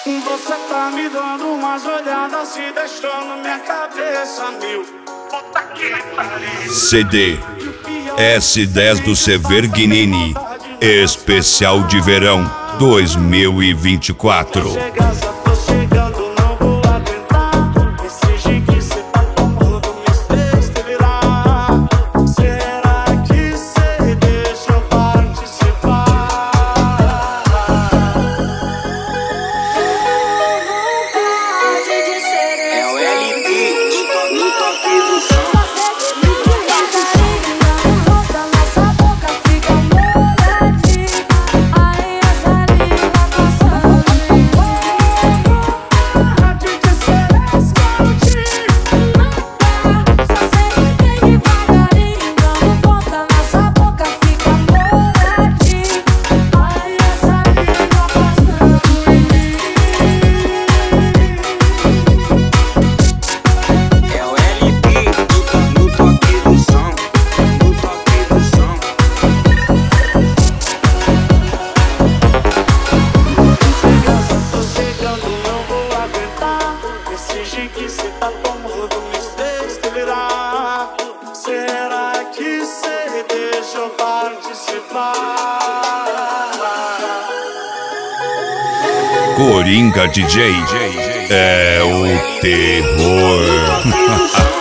Você tá me dando umas olhadas e deixando minha cabeça mil. Puta que pariu. CD S10 do Severgnini, especial de verão 2024. Tô chegando, não vou aguentar. Esse jeito que cê tá tomando me fez delirar. Será que cê deixa eu participar? É o LP no toque do som. Que cê tá tomando me fez delirar. Será que cê deixa eu participar? Coringa DJ é o terror.